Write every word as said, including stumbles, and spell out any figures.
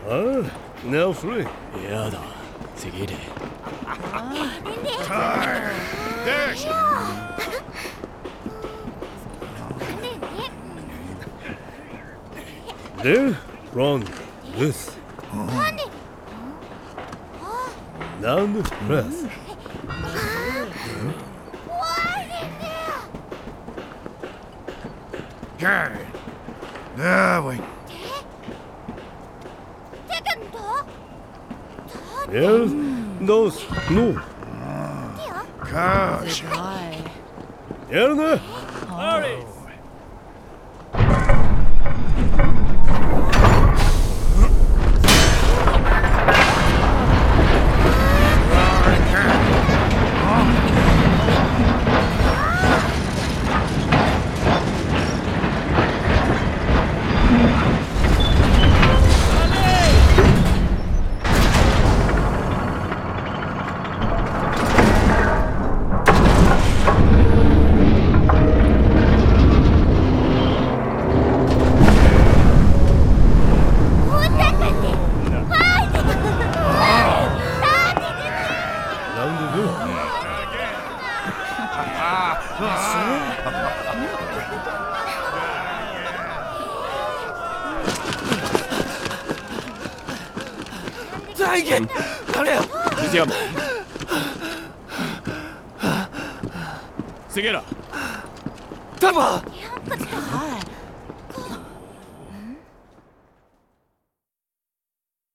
Uh, now three. やだ次で Time. Dash. There, run, this. Down, press. Okay. There we Yes, those, no. Gosh. Erna. Dang it! Hurry up! Museum. Segera. Tapa!